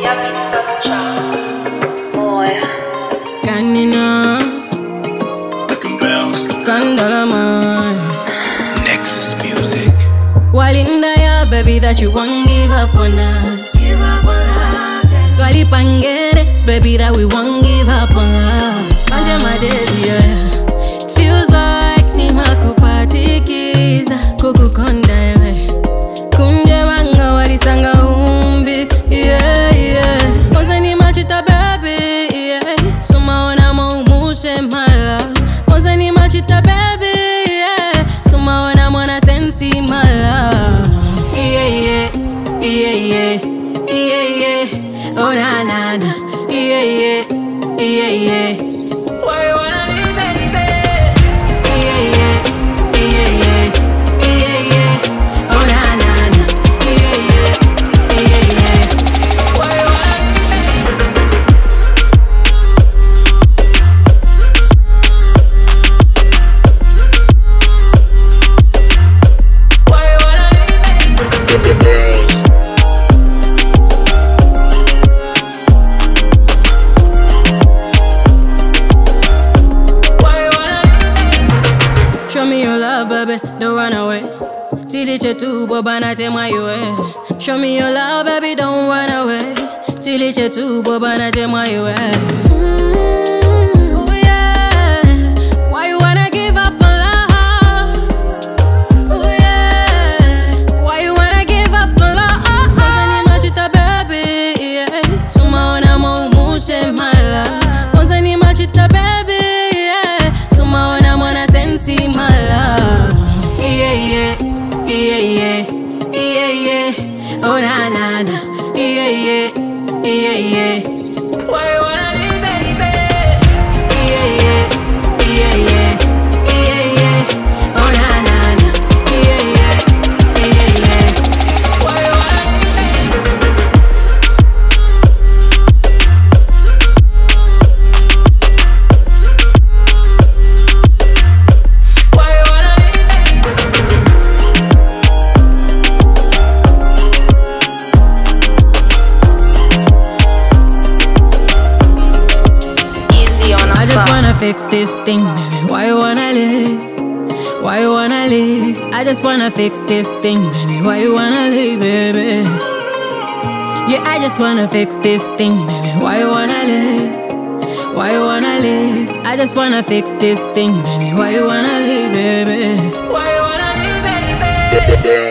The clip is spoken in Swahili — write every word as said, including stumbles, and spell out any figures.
Boy. Canina, Candalaman, Nexus Music. Walinda ya baby that you won't give up on us. Give up on love. Twali pangere, baby that we won't give up on love. Manje madezi, yeah. It feels like ni makupatikiza kukukonda ewe. Kunje wanga walisanga umbi, yeah, yeah. Moze ni machita baby, yeah. Suma wana maumushe mala. Moze ni machita baby, yeah. Suma wana mwana sensi mala. Yeah, yeah, yeah, yeah, yeah, yeah. Oh na na na, yeah, yeah, yeah, yeah. Why you wanna leave, baby? Yeah, yeah, yeah, yeah, yeah, yeah. Oh na na na, yeah, yeah, yeah, yeah. Why you wanna leave, Why you wanna leave, baby? Show me your love, baby, don't run away. Tiliche tu, boba na temwa iwe. Show me your love, baby, don't run away. Tiliche tu, boba na temwa iwe. Ooh, yeah. Why you wanna give up on love? Ooh, yeah. Why you wanna give up on love? Moza ni machita, baby, yeah. Suma wana maumushe mala. Moza ni machita, baby, yeah. Suma wana mwana sensi mala. Yeah, yeah, yeah, yeah, yeah, yeah. Oh na na na, yeah, yeah, yeah, yeah. Why you wanna leave, baby? Yeah, yeah, yeah, yeah, yeah, yeah. Oh na na na, yeah, yeah, yeah, yeah. Why you wanna leave, Why you wanna leave, Easy on a I just fuck. wanna fix this thing, baby. Why you wanna leave? Why you wanna leave? I just wanna fix this thing, baby. Why you wanna leave, baby? Yeah, I just wanna fix this thing, baby. Why you wanna leave? Why you wanna leave? I just wanna fix this thing, baby. Why you wanna leave, baby? Why you wanna leave, baby?